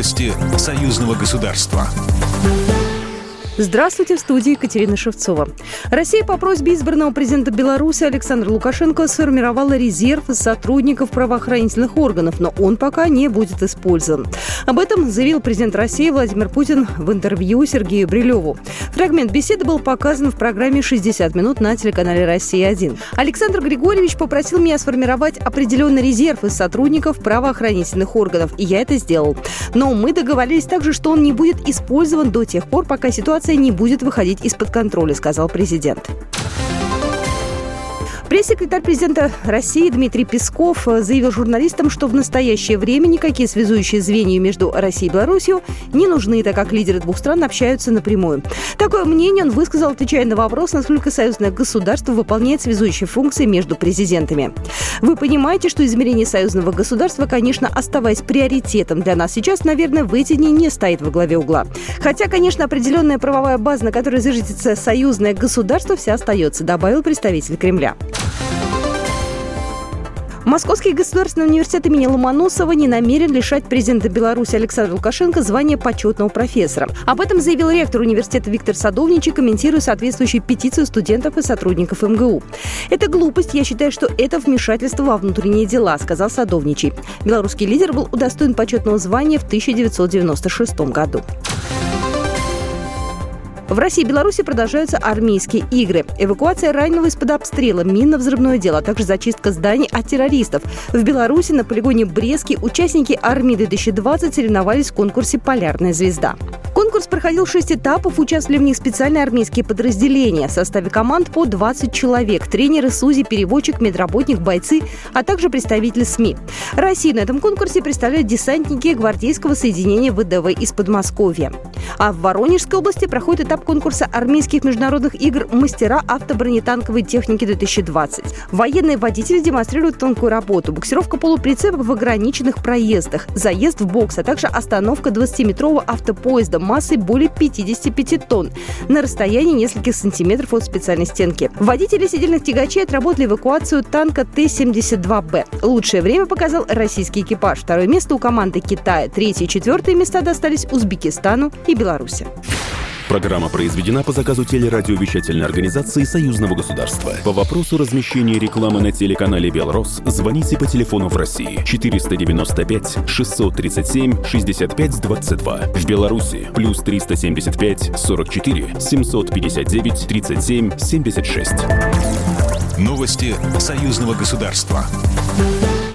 Новости союзного государства. Здравствуйте, в студии Екатерина Шевцова. Россия по просьбе избранного президента Беларуси Александра Лукашенко сформировала резерв из сотрудников правоохранительных органов, но он пока не будет использован. Об этом заявил президент России Владимир Путин в интервью Сергею Брилеву. Фрагмент беседы был показан в программе «60 минут» на телеканале «Россия-1». Александр Григорьевич попросил меня сформировать определенный резерв из сотрудников правоохранительных органов, и я это сделал. Но мы договорились также, что он не будет использован до тех пор, пока ситуация не будет выходить из-под контроля, сказал президент. Пресс-секретарь президента России Дмитрий Песков заявил журналистам, что в настоящее время никакие связующие звенья между Россией и Беларусью не нужны, так как лидеры двух стран общаются напрямую. Такое мнение он высказал, отвечая на вопрос, насколько союзное государство выполняет связующие функции между президентами. Вы понимаете, что измерение союзного государства, конечно, оставаясь приоритетом для нас сейчас, наверное, в эти дни не стоит во главе угла. Хотя, конечно, определенная правовая база, на которой зиждется союзное государство, вся остается, добавил представитель Кремля. Московский государственный университет имени Ломоносова не намерен лишать президента Беларуси Александра Лукашенко звания почетного профессора. Об этом заявил ректор университета Виктор Садовничий, комментируя соответствующую петицию студентов и сотрудников МГУ. «Это глупость. Я считаю, что это вмешательство во внутренние дела», — сказал Садовничий. Белорусский лидер был удостоен почетного звания в 1996 году. В России и Беларуси продолжаются армейские игры. Эвакуация раненого из-под обстрела, минно-взрывное дело, а также зачистка зданий от террористов. В Беларуси на полигоне Брестский участники Армии-2020 соревновались в конкурсе «Полярная звезда». Конкурс проходил 6 этапов, участвовали в них специальные армейские подразделения. В составе команд по 20 человек. Тренеры, судьи, переводчик, медработник, бойцы, а также представители СМИ. Россию на этом конкурсе представляют десантники гвардейского соединения ВДВ из Подмосковья. А в Воронежской области проходит этап конкурса армейских международных игр «Мастера автобронетанковой техники-2020». Военные водители демонстрируют тонкую работу. Буксировка полуприцепа в ограниченных проездах, заезд в бокс, а также остановка 20-метрового автопоезда массой более 55 тонн на расстоянии нескольких сантиметров от специальной стенки. Водители сидельных тягачей отработали эвакуацию танка Т-72Б. Лучшее время показал российский экипаж. Второе место у команды Китая. Третье и четвертое места достались Узбекистану и Беларуси. Программа произведена по заказу телерадиовещательной организации Союзного государства. По вопросу размещения рекламы на телеканале «Белрос» звоните по телефону в России 495 637 65 22. В Беларуси плюс 375 44 759 37 76. Новости союзного государства.